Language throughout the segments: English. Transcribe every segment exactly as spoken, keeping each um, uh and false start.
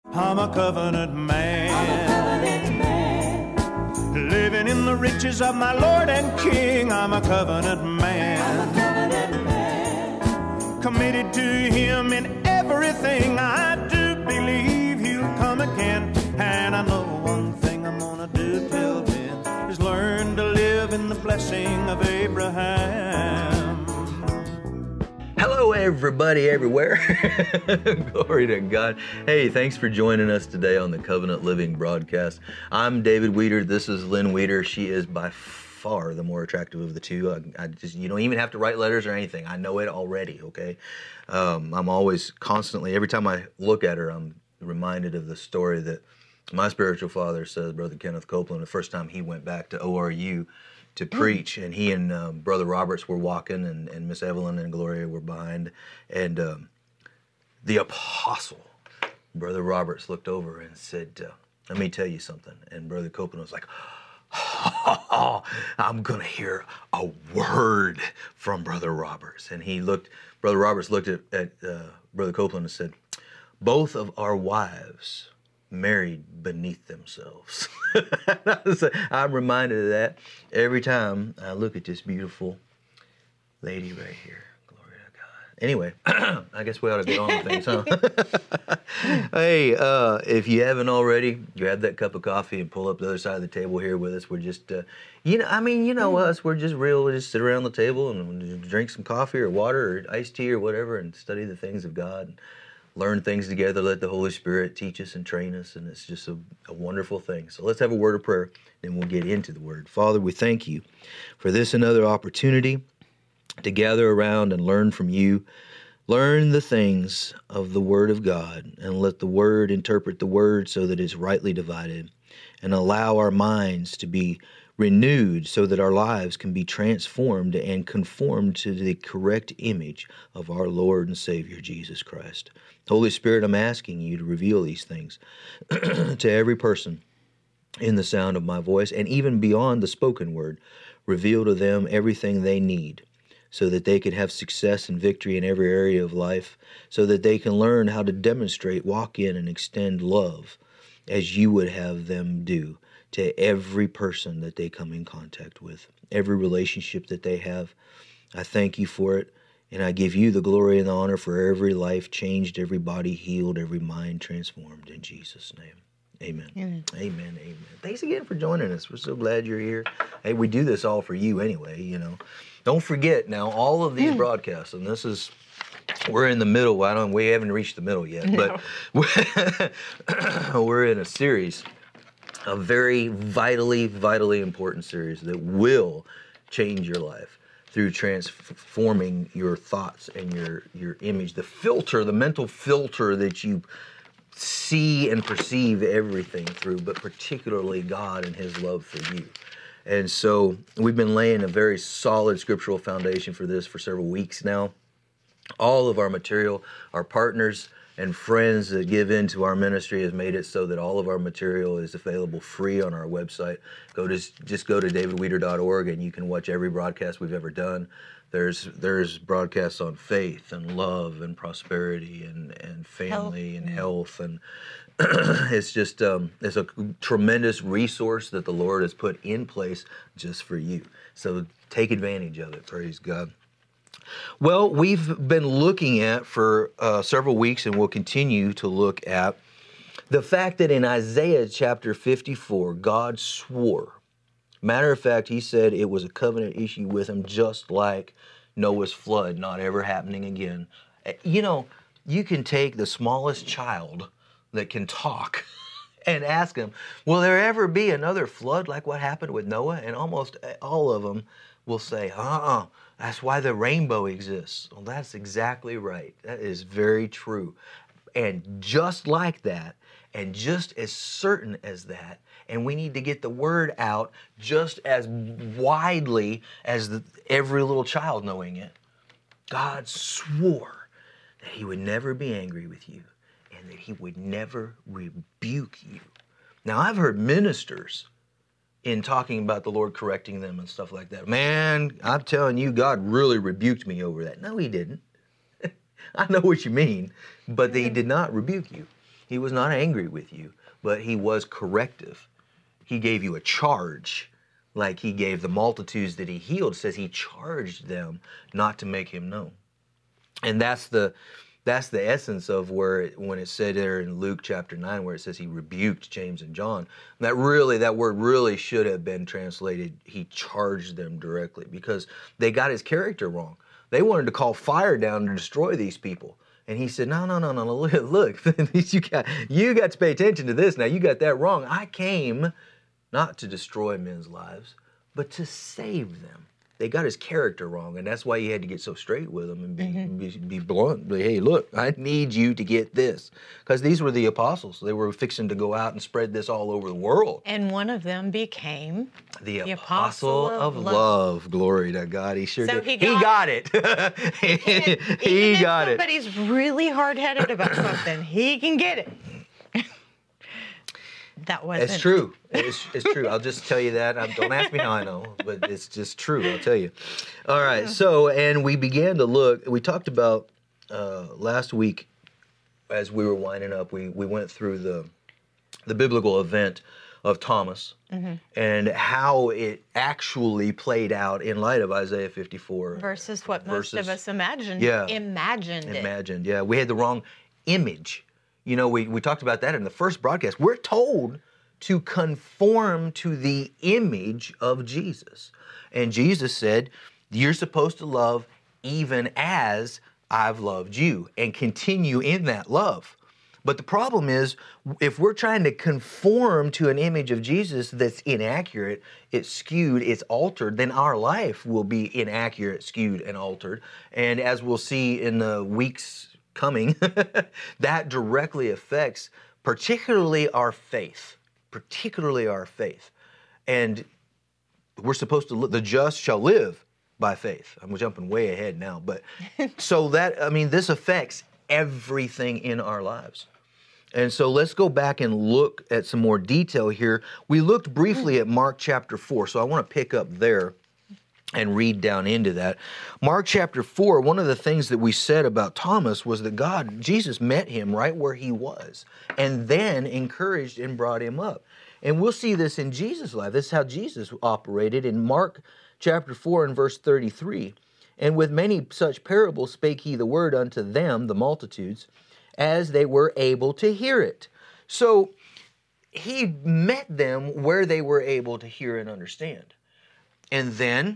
I'm a covenant man. I'm a covenant man. Living in the riches of my Lord and King. I'm a covenant man. I'm a covenant man. Committed to Him in everything I do. Believe He'll come again. And I know one thing I'm gonna do till then is learn to live in the blessing of Abraham. Hello, everybody, everywhere. Glory to God. Hey, thanks for joining us today on the Covenant Living broadcast. I'm David Weeder. This is Lynn Weeder. She is by far the more attractive of the two. I, I just, you don't even have to write letters or anything. I know it already, okay? Um, I'm always constantly, every time I look at her, I'm reminded of the story that my spiritual father says, Brother Kenneth Copeland, the first time he went back to O R U to preach, and he and um, Brother Roberts were walking, and, and Miss Evelyn and Gloria were behind, and um, the apostle, Brother Roberts, looked over and said, uh, let me tell you something, and Brother Copeland was like, oh, I'm going to hear a word from Brother Roberts, and he looked, Brother Roberts looked at, at uh, Brother Copeland and said, both of our wives married beneath themselves. I'm reminded of that every time I look at this beautiful lady right here. Glory to God. Anyway, I guess we ought to get on with things, huh? Hey, uh, if you haven't already, grab that cup of coffee and pull up the other side of the table here with us. We're just, uh, you know, I mean, you know us. We're just real. We just sit around the table and drink some coffee or water or iced tea or whatever and study the things of God. Learn things together, let the Holy Spirit teach us and train us, and it's just a, a wonderful thing. So let's have a word of prayer, and we'll get into the Word. Father, we thank you for this another opportunity to gather around and learn from you. Learn the things of the Word of God, and let the Word interpret the Word so that it's rightly divided, and allow our minds to be renewed so that our lives can be transformed and conformed to the correct image of our Lord and Savior, Jesus Christ. Holy Spirit, I'm asking you to reveal these things to every person in the sound of my voice, and even beyond the spoken word. Reveal to them everything they need so that they can have success and victory in every area of life, so that they can learn how to demonstrate, walk in, and extend love as you would have them do to every person that they come in contact with, every relationship that they have. I thank you for it, and I give you the glory and the honor for every life changed, every body healed, every mind transformed. In Jesus' name, amen. Amen. Amen, amen. Thanks again for joining us. We're so glad you're here. Hey, we do this all for you anyway, you know. Don't forget now, all of these mm. broadcasts, and this is, we're in the middle. I don't, we haven't reached the middle yet, no. but we're, we're in a series, a very vitally, vitally important series that will change your life through transforming your thoughts and your, your image, the filter, the mental filter that you see and perceive everything through, but particularly God and His love for you. And so we've been laying a very solid scriptural foundation for this for several weeks now. All of our material, our partners and friends that give into our ministry has made it so that all of our material is available free on our website. Go to just go to david weeder dot org and you can watch every broadcast we've ever done. There's there's broadcasts on faith and love and prosperity and, and family health. and health, and it's just um, it's a tremendous resource that the Lord has put in place just for you. So take advantage of it. Praise God. Well, we've been looking at for uh, several weeks, and we'll continue to look at the fact that in Isaiah chapter fifty-four, God swore. Matter of fact, He said it was a covenant issue with Him, just like Noah's flood not ever happening again. You know, you can take the smallest child that can talk and ask them, will there ever be another flood like what happened with Noah? And almost all of them will say, uh-uh. That's why the rainbow exists. Well, that's exactly right. That is very true. And just like that, and just as certain as that, and we need to get the word out just as widely as the, every little child knowing it, God swore that He would never be angry with you and that He would never rebuke you. Now, I've heard ministers in talking about the Lord correcting them and stuff like that. Man, I'm telling you, God really rebuked me over that. No, He didn't. I know what you mean, but He did not rebuke you. He was not angry with you, but he was corrective. He gave you a charge, like he gave the multitudes that he healed. It says he charged them not to make him known. And that's the that's the essence of where it, when it said there in Luke chapter nine, where it says he rebuked James and John, that really, that word really should have been translated, he charged them directly, because they got his character wrong. They wanted to call fire down to destroy these people. And he said, no, no, no, no, look, look, you got, you got to pay attention to this. Now, you got that wrong. I came not to destroy men's lives, but to save them. They got his character wrong, and that's why he had to get so straight with them and be, mm-hmm. be, be blunt. But, hey, look, I need you to get this. Because these were the apostles. They were fixing to go out and spread this all over the world. And one of them became the, the apostle, apostle of, of love. love. Glory to God. He sure so did. He got, he got it. it. he Even got if it. But he's really hard-headed about something. He can get it. That wasn't. It's true. It's, it's true. I'll just tell you that. I, don't ask me how I know, but it's just true. I'll tell you. All right. So, and we began to look. We talked about uh, last week as we were winding up. We we went through the the biblical event of Thomas mm-hmm. and how it actually played out in light of Isaiah fifty-four versus what versus, most of us imagined. Yeah, imagined. It. Imagined. Yeah, we had the wrong image. You know, we, we talked about that in the first broadcast. We're told to conform to the image of Jesus. And Jesus said, you're supposed to love even as I've loved you, and continue in that love. But the problem is, if we're trying to conform to an image of Jesus that's inaccurate, it's skewed, it's altered, then our life will be inaccurate, skewed, and altered. And as we'll see in the weeks coming, that directly affects particularly our faith, particularly our faith. And we're supposed to, the just shall live by faith. I'm jumping way ahead now, but so that, I mean, this affects everything in our lives. And so let's go back and look at some more detail here. We looked briefly at Mark chapter four, so I want to pick up there and read down into that. Mark chapter four, one of the things that we said about Thomas was that God, Jesus met him right where he was and then encouraged and brought him up. And we'll see this in Jesus' life. This is how Jesus operated in Mark chapter four and verse thirty-three. And with many such parables spake he the word unto them, the multitudes, as they were able to hear it. So he met them where they were able to hear and understand. And then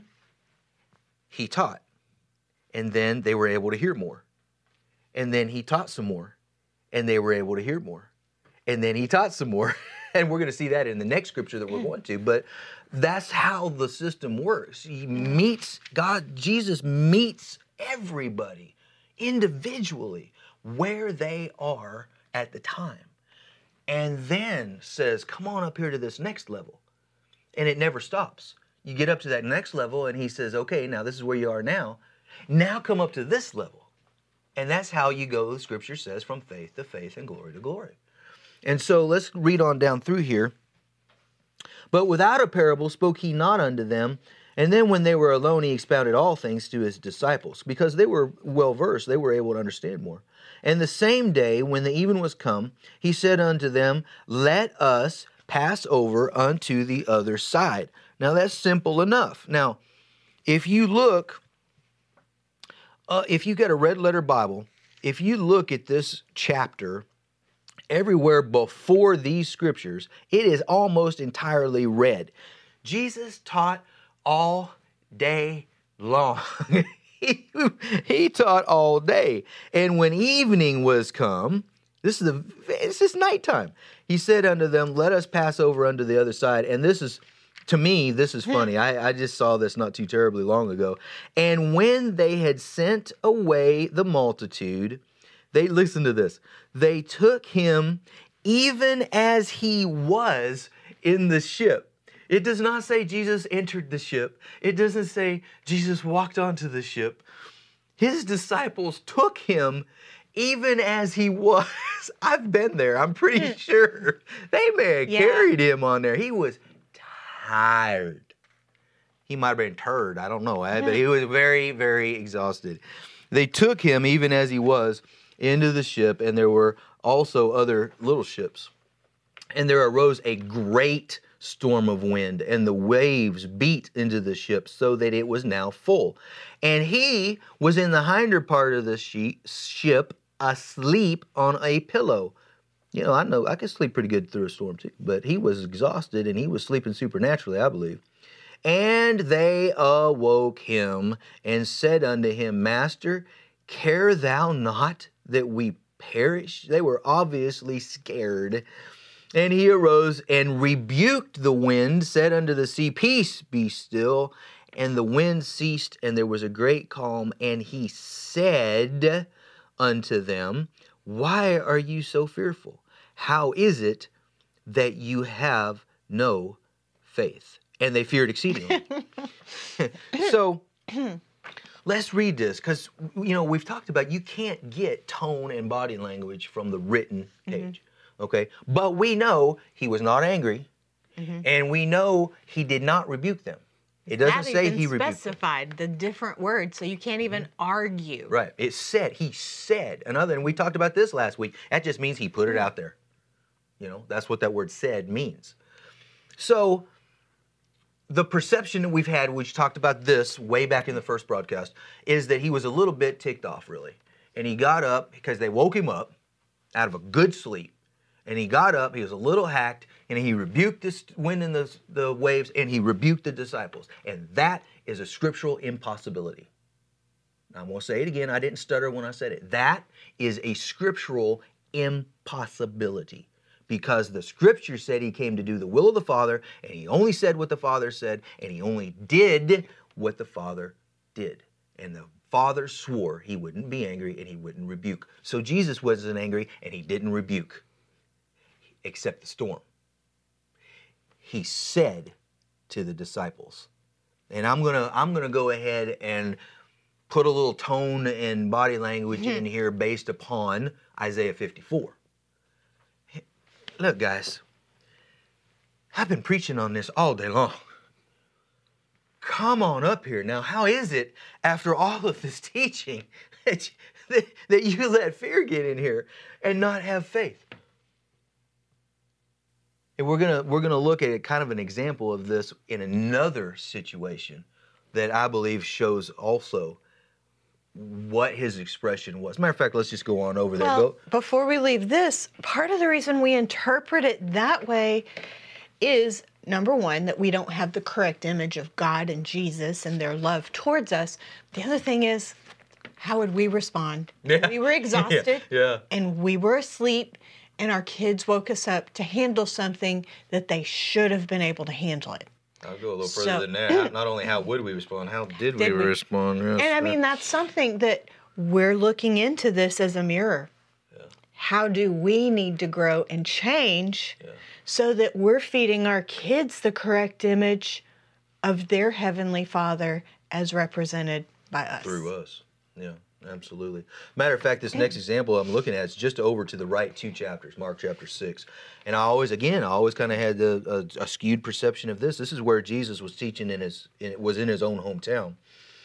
he taught, and then they were able to hear more. And then he taught some more, and they were able to hear more. And then he taught some more, and we're going to see that in the next scripture that we're going to. But that's how the system works. He meets, God, Jesus meets everybody individually where they are at the time, and then says, come on up here to this next level. And it never stops. You get up to that next level, and he says, okay, now this is where you are now. Now come up to this level. And that's how you go, the scripture says, from faith to faith and glory to glory. And so let's read on down through here. But without a parable spoke he not unto them. And then when they were alone, he expounded all things to his disciples. Because they were well-versed, they were able to understand more. And the same day, when the even was come, he said unto them, let us pass over unto the other side. Now, that's simple enough. Now, if you look, uh, if you got a red letter Bible, if you look at this chapter, everywhere before these scriptures, it is almost entirely red. Jesus taught all day long. he, he taught all day. And when evening was come, this is the this is nighttime. He said unto them, let us pass over unto the other side. And this is, to me, this is funny. I, I just saw this not too terribly long ago. And when they had sent away the multitude, they, listen to this, they took him even as he was in the ship. It does not say Jesus entered the ship. It doesn't say Jesus walked onto the ship. His disciples took him even as he was. I've been there. I'm pretty sure. They may have yeah. carried him on there. He was tired. He might have been turd. I don't know. But he was very, very exhausted. They took him even as he was into the ship, and there were also other little ships. And there arose a great storm of wind, and the waves beat into the ship so that it was now full. And he was in the hinder part of the she- ship, asleep on a pillow. You know, I know I could sleep pretty good through a storm too, but he was exhausted and he was sleeping supernaturally, I believe. And they awoke him and said unto him, Master, care thou not that we perish? They were obviously scared. And he arose and rebuked the wind, said unto the sea, Peace, be still. And the wind ceased, and there was a great calm. And he said unto them, Why are you so fearful? How is it that you have no faith? And they feared exceedingly. So let's read this, because, you know, we've talked about you can't get tone and body language from the written page. Mm-hmm. Okay? But we know he was not angry, mm-hmm. and we know he did not rebuke them. It doesn't that say even he rebuked specified them. The different words, so you can't even mm-hmm. argue. Right. It said, he said, another, and we talked about this last week. That just means he put it out there. You know, that's what that word said means. So the perception that we've had, which talked about this way back in the first broadcast, is that he was a little bit ticked off, really. And he got up because they woke him up out of a good sleep. And he got up, he was a little hacked, and he rebuked the wind and the, the waves, and he rebuked the disciples. And that is a scriptural impossibility. I'm going to say it again. I didn't stutter when I said it. That is a scriptural impossibility. Because the scripture said he came to do the will of the Father, and he only said what the Father said, and he only did what the Father did. And the Father swore he wouldn't be angry and he wouldn't rebuke. So Jesus wasn't angry and he didn't rebuke, except the storm. He said to the disciples, and I'm gonna I'm gonna go ahead and put a little tone and body language mm-hmm. in here based upon Isaiah fifty-four. Look, guys, I've been preaching on this all day long. Come on up here. Now, how is it, after all of this teaching, that, that, that you let fear get in here and not have faith? And we're gonna we're gonna look at it, kind of an example of this in another situation that I believe shows also what his expression was. Matter of fact, let's just go on over there. Well, Go. Before we leave this, part of the reason we interpret it that way is, number one, that we don't have the correct image of God and Jesus and their love towards us. The other thing is, how would we respond? Yeah. We were exhausted, yeah. Yeah. and we were asleep, and our kids woke us up to handle something that they should have been able to handle it. I'll go a little further So- than that. Not only how would we respond, how did, Did we, we? respond? Yes. And I mean, that's something that we're looking into this as a mirror. Yeah. How do we need to grow and change Yeah. so that we're feeding our kids the correct image of their Heavenly Father as represented by us? Through us. Yeah, absolutely. Matter of fact, this next example I'm looking at is just over to the right two chapters, Mark chapter six. And I always, again, I always kind of had a, a, a skewed perception of this. This is where Jesus was teaching in his, in, was in his own hometown.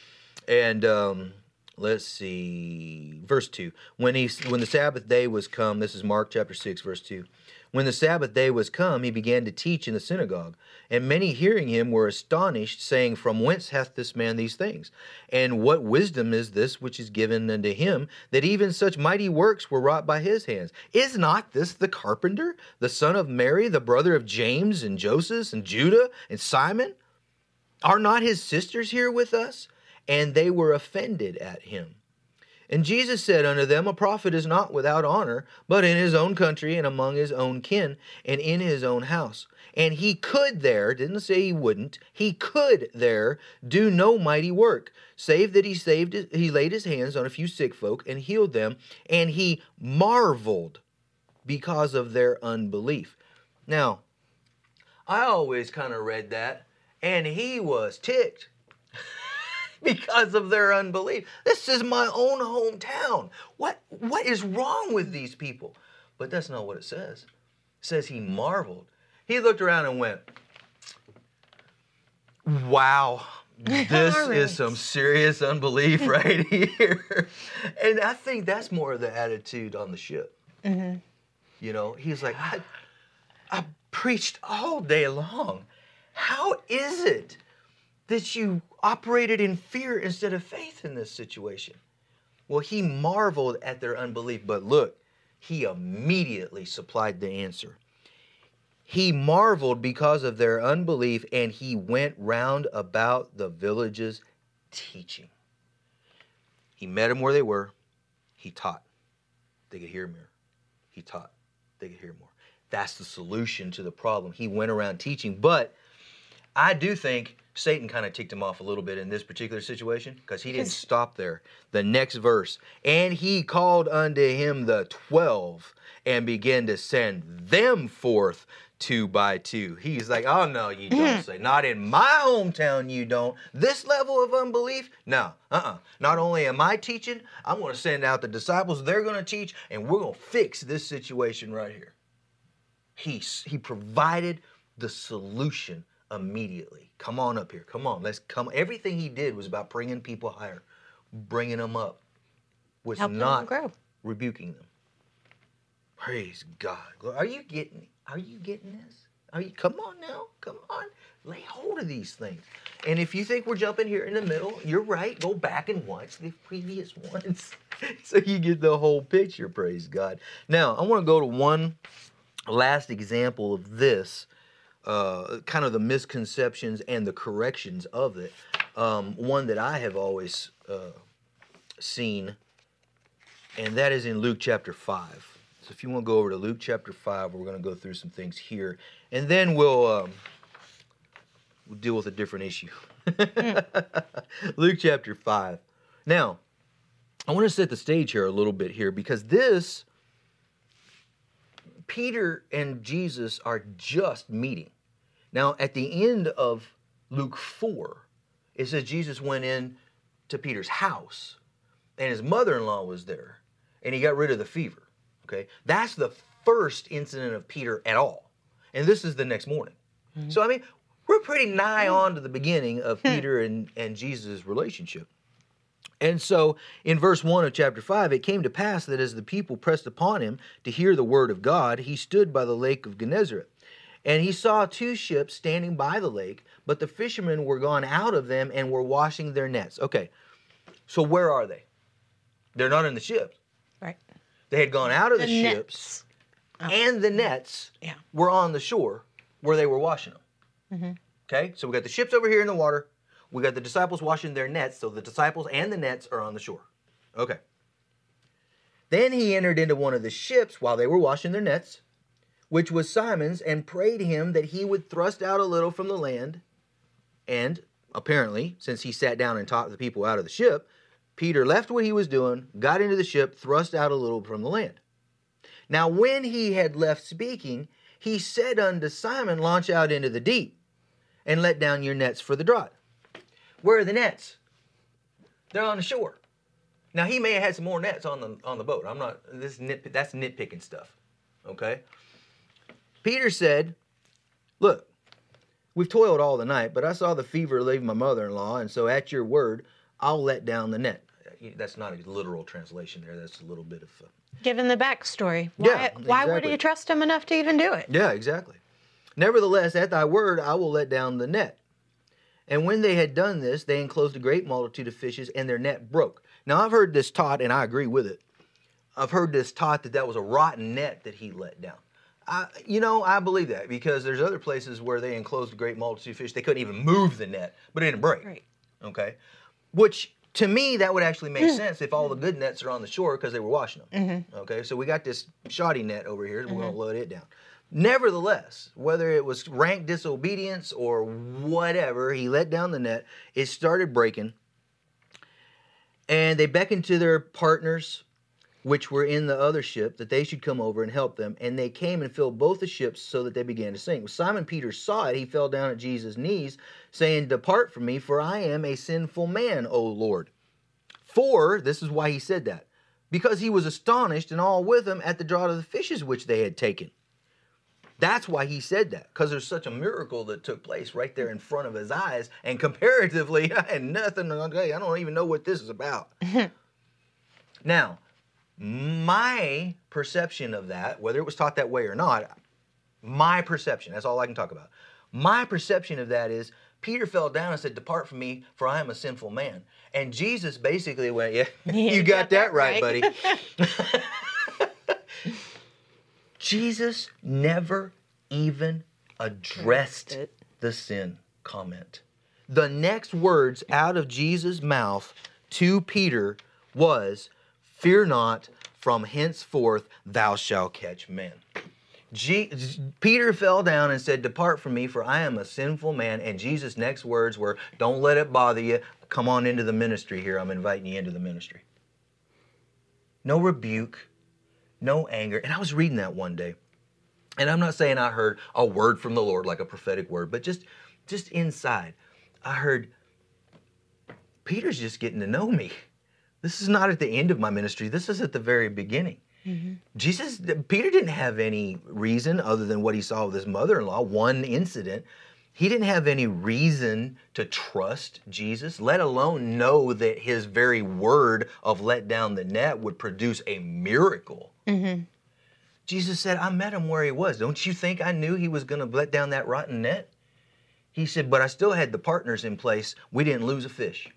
And um, let's see, verse two. When he, when the Sabbath day was come, this is Mark chapter six, verse two. When the Sabbath day was come, he began to teach in the synagogue. And many hearing him were astonished, saying, From whence hath this man these things? And what wisdom is this which is given unto him, that even such mighty works were wrought by his hands? Is not this the carpenter, the son of Mary, the brother of James and Joseph and Judah and Simon? Are not his sisters here with us? And they were offended at him. And Jesus said unto them, A prophet is not without honor, but in his own country and among his own kin and in his own house. And he could there, didn't say he wouldn't, he could there do no mighty work, save that he saved, he laid his hands on a few sick folk and healed them, and he marveled because of their unbelief. Now, I always kind of read that, and he was ticked. Because of their unbelief. This is my own hometown. What, what is wrong with these people? But that's not what it says. It says he marveled. He looked around and went, wow, this is some serious unbelief right here. And I think that's more of the attitude on the ship. Mm-hmm. You know, he's like, I, I preached all day long. How is it that you operated in fear instead of faith in this situation? Well, he marveled at their unbelief, but look, he immediately supplied the answer. He marveled because of their unbelief, and he went round about the villages teaching. He met them where they were. He taught. They could hear more. He taught. They could hear more. That's the solution to the problem. He went around teaching, but I do think Satan kind of ticked him off a little bit in this particular situation because he didn't stop there. The next verse, and he called unto him the twelve and began to send them forth two by two. He's like, oh, no, you don't say. Not in my hometown, you don't. This level of unbelief? No, uh-uh. Not only am I teaching, I'm going to send out the disciples. They're going to teach, and we're going to fix this situation right here. He, he provided the solution immediately. Come on up here. Come on. Let's come. Everything he did was about bringing people higher, bringing them up, was Helping not them grow. rebuking them. Praise God. Are you getting Are you getting this? Are you? Come on now. Come on. Lay hold of these things. And if you think we're jumping here in the middle, you're right. Go back and watch the previous ones so you get the whole picture. Praise God. Now, I want to go to one last example of this, uh, kind of the misconceptions and the corrections of it. Um, one that I have always uh, seen, and that is in Luke chapter five. So if you want to go over to Luke chapter five, we're going to go through some things here, and then we'll, um, we'll deal with a different issue. Luke chapter five. Now, I want to set the stage here a little bit here, because this, Peter and Jesus are just meeting. Now, at the end of Luke four, it says Jesus went in to Peter's house, and his mother-in-law was there, and he got rid of the fever. Okay, that's the first incident of Peter at all. And this is the next morning. Mm-hmm. So, I mean, we're pretty nigh on to the beginning of Peter and, and Jesus' relationship. And so, in verse one of chapter five, it came to pass that as the people pressed upon him to hear the word of God, he stood by the lake of Gennesaret. And he saw two ships standing by the lake, but the fishermen were gone out of them and were washing their nets. Okay, so where are they? They're not in the ships. Right. They had gone out of the, The nets. ships, Oh. and the nets Yeah. were on the shore where they were washing them. Mm-hmm. Okay, so we got the ships over here in the water. We got the disciples washing their nets, so the disciples and the nets are on the shore. Okay. Then he entered into one of the ships while they were washing their nets, which was Simon's, and prayed him that he would thrust out a little from the land. And apparently, since he sat down and taught the people out of the ship, Peter left what he was doing, got into the ship, thrust out a little from the land. Now when he had left speaking, he said unto Simon, launch out into the deep, and let down your nets for the draught. Where are the nets? They're on the shore. Now he may have had some more nets on the on the boat. I'm not, this is nit, that's nitpicking stuff. Okay? Peter said, look, we've toiled all the night, but I saw the fever leave my mother-in-law, and so at your word, I'll let down the net. That's not a literal translation there. That's a little bit of... Uh, Given the backstory. Why, Yeah, why would exactly. you trust him enough to even do it? yeah, exactly. Nevertheless, at thy word, I will let down the net. And when they had done this, they enclosed a great multitude of fishes, and their net broke. Now, I've heard this taught, and I agree with it. I've heard this taught that that was a rotten net that he let down. I, you know, I believe that, because there's other places where they enclosed a great multitude of fish. They couldn't even move the net, but it didn't break. Right. Okay? Which, to me, that would actually make sense if all the good nets are on the shore because they were washing them. Mm-hmm. Okay? So we got this shoddy net over here, and we're going to load it down. Nevertheless, whether it was rank disobedience or whatever, he let down the net. It started breaking. And they beckoned to their partners, which were in the other ship, that they should come over and help them. And they came and filled both the ships so that they began to sink. When Simon Peter saw it, he fell down at Jesus' knees, saying, depart from me, for I am a sinful man, O Lord. For, this is why he said that, because he was astonished and all with him at the draught of the fishes which they had taken. That's why he said that, because there's such a miracle that took place right there in front of his eyes, and comparatively, I had nothing, okay, I don't even know what this is about. Now, My perception of that, whether it was taught that way or not, my perception, that's all I can talk about. My perception of that is Peter fell down and said, "Depart from me, for I am a sinful man." And Jesus basically went, yeah, you, you got, got that, that right, right. buddy. Jesus never even addressed the sin comment. The next words out of Jesus' mouth to Peter was, "Fear not, from henceforth thou shalt catch men." G- Peter fell down and said, "Depart from me, for I am a sinful man." And Jesus' next words were, "Don't let it bother you. Come on into the ministry here. I'm inviting you into the ministry." No rebuke, no anger. And I was reading that one day. And I'm not saying I heard a word from the Lord, like a prophetic word, but just, just inside, I heard, Peter's just getting to know me. This is not at the end of my ministry. This is at the very beginning. Mm-hmm. Jesus, Peter didn't have any reason other than what he saw with his mother-in-law, one incident. He didn't have any reason to trust Jesus, let alone know that his very word of let down the net would produce a miracle. Mm-hmm. Jesus said, "I met him where he was. Don't you think I knew he was going to let down that rotten net?" He said, "But I still had the partners in place. We didn't lose a fish."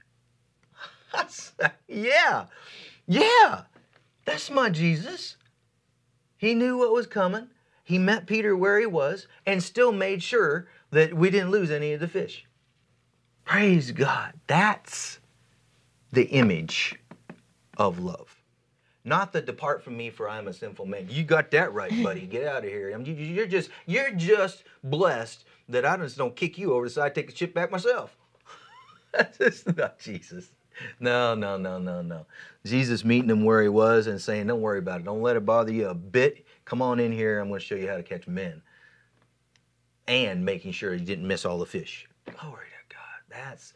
yeah, yeah. That's my Jesus. He knew what was coming. He met Peter where he was and still made sure that we didn't lose any of the fish. Praise God. That's the image of love. Not the "depart from me, for I am a sinful man." You got that right, buddy. Get out of here. I mean, you're just, you're just blessed that I just don't kick you over the side, take the chip back myself. That's not Jesus. No, no, no, no, no. Jesus meeting him where he was and saying, "Don't worry about it. Don't let it bother you a bit. Come on in here. I'm going to show you how to catch men." And making sure he didn't miss all the fish. Glory to God. That's,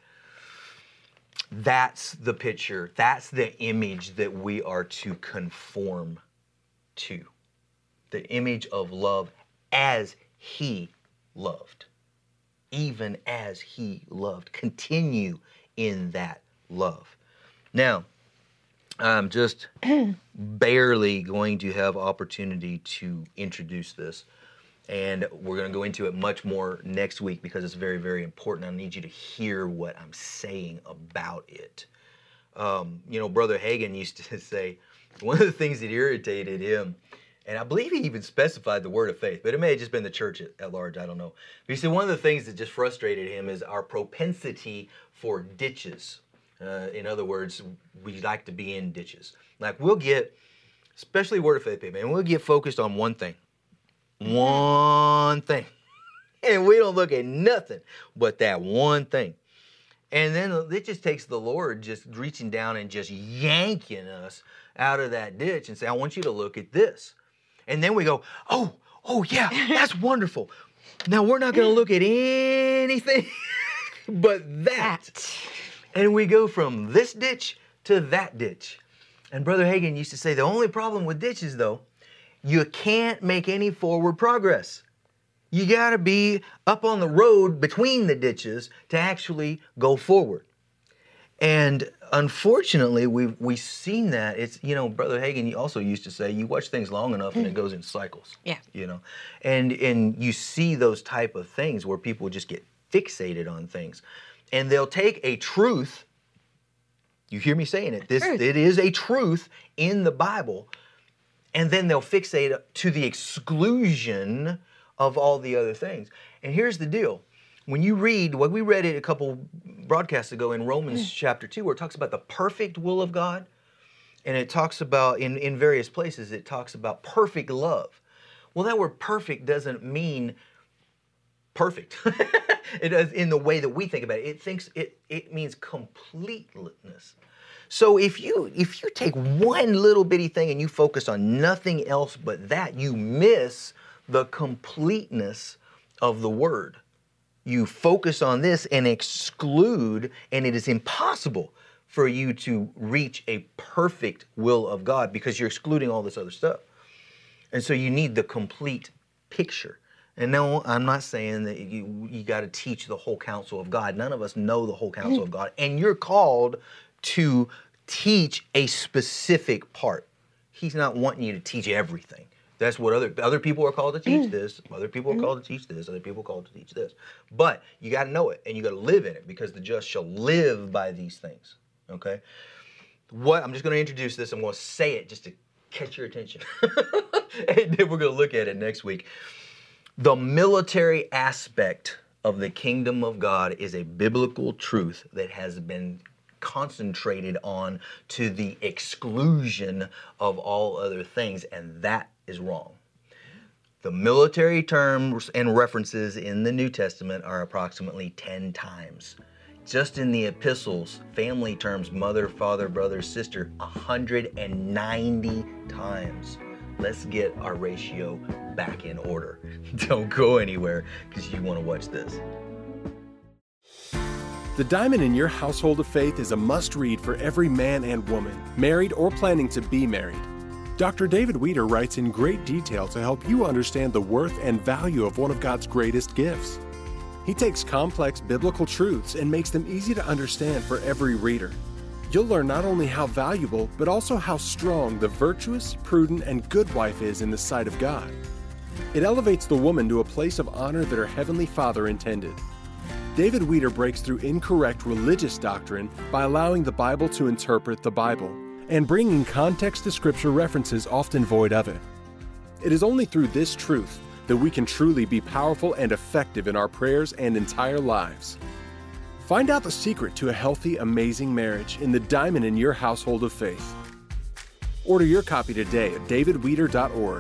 that's the picture. That's the image that we are to conform to. The image of love as he loved. Even as he loved. Continue in that love. Now, I'm just barely going to have opportunity to introduce this, and we're going to go into it much more next week because it's very, very important. I need you to hear what I'm saying about it. Um, you know, Brother Hagin used to say one of the things that irritated him, and I believe he even specified the word of faith, but it may have just been the church at, at large, I don't know. But he said one of the things that just frustrated him is our propensity for ditches. Uh, in other words, we like to be in ditches. Like we'll get, especially Word of Faith people, and we'll get focused on one thing. One thing. And we don't look at nothing but that one thing. And then it just takes the Lord just reaching down and just yanking us out of that ditch and say, "I want you to look at this." And then we go, oh, oh yeah, that's wonderful. Now we're not going to look at anything but that. that. And we go from this ditch to that ditch. And Brother Hagin used to say the only problem with ditches, though, you can't make any forward progress. You got to be up on the road between the ditches to actually go forward. And unfortunately, we've, we've seen that. It's, you know, Brother Hagin also used to say, you watch things long enough and it goes in cycles. Yeah. You know, and, and you see those type of things where people just get fixated on things. And they'll take a truth, you hear me saying it, this truth. It is a truth in the Bible, and then they'll fixate to the exclusion of all the other things. And here's the deal. When you read, what we read it a couple broadcasts ago in Romans mm. chapter two, where it talks about the perfect will of God, and it talks about, in, in various places, it talks about perfect love. Well, that word perfect doesn't mean perfect. It does in the way that we think about it. It thinks it it means completeness. So if you if you take one little bitty thing and you focus on nothing else but that, you miss the completeness of the word. You focus on this and exclude, and it is impossible for you to reach a perfect will of God because you're excluding all this other stuff. And so you need the complete picture. And no, I'm not saying that you, you got to teach the whole counsel of God. None of us know the whole counsel of God. And you're called to teach a specific part. He's not wanting you to teach everything. That's what other other people are called to teach this. Other people are called to teach this. Other people are called to teach this. But you got to know it, and you got to live in it, because the just shall live by these things. Okay? What I'm just going to introduce this. I'm going to say it just to catch your attention. And then we're going to look at it next week. The military aspect of the kingdom of God is a biblical truth that has been concentrated on to the exclusion of all other things, and that is wrong. The military terms and references in the New Testament are approximately ten times. Just in the epistles, family terms, mother, father, brother, sister, one hundred ninety times. Let's get our ratio back in order. Don't go anywhere, because you want to watch this. The Diamond in Your Household of Faith is a must-read for every man and woman, married or planning to be married. Doctor David Wieder writes in great detail to help you understand the worth and value of one of God's greatest gifts. He takes complex biblical truths and makes them easy to understand for every reader. You'll learn not only how valuable, but also how strong the virtuous, prudent, and good wife is in the sight of God. It elevates the woman to a place of honor that her Heavenly Father intended. David Wieder breaks through incorrect religious doctrine by allowing the Bible to interpret the Bible and bringing context to Scripture references often void of it. It is only through this truth that we can truly be powerful and effective in our prayers and entire lives. Find out the secret to a healthy, amazing marriage in the Diamond in Your Household of Faith. Order your copy today at david wieder dot org.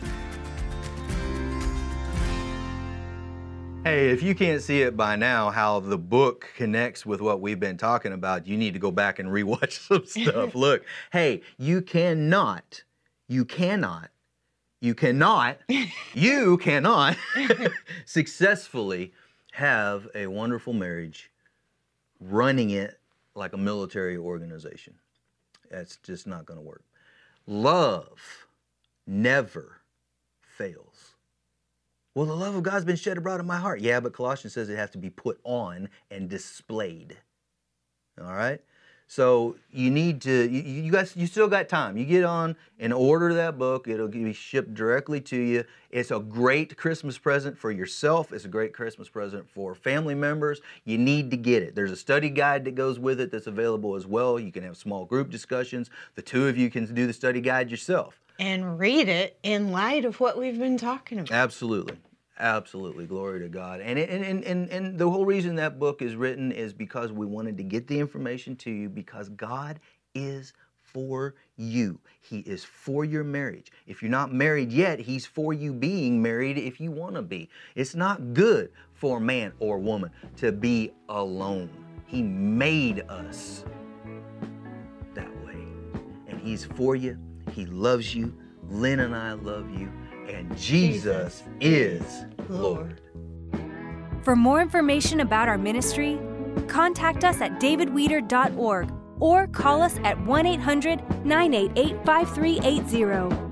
Hey, if you can't see it by now, how the book connects with what we've been talking about, you need to go back and rewatch some stuff. Look, hey, you cannot, you cannot, you cannot, you cannot successfully have a wonderful marriage running it like a military organization. That's just not going to work. Love never fails. Well, the love of God's been shed abroad in my heart. Yeah, but Colossians says it has to be put on and displayed. All right? So you need to, you, you guys, you still got time. You get on and order that book. It'll be shipped directly to you. It's a great Christmas present for yourself. It's a great Christmas present for family members. You need to get it. There's a study guide that goes with it that's available as well. You can have small group discussions. The two of you can do the study guide yourself. And read it in light of what we've been talking about. Absolutely. Absolutely. Glory to God. And, it, and, and, and the whole reason that book is written is because we wanted to get the information to you, because God is for you. He is for your marriage. If you're not married yet, He's for you being married if you want to be. It's not good for a man or woman to be alone. He made us that way. And He's for you. He loves you. Lynn and I love you. And Jesus, Jesus is Lord. For more information about our ministry, contact us at david wieder dot org or call us at one eight hundred nine eight eight five three eight zero.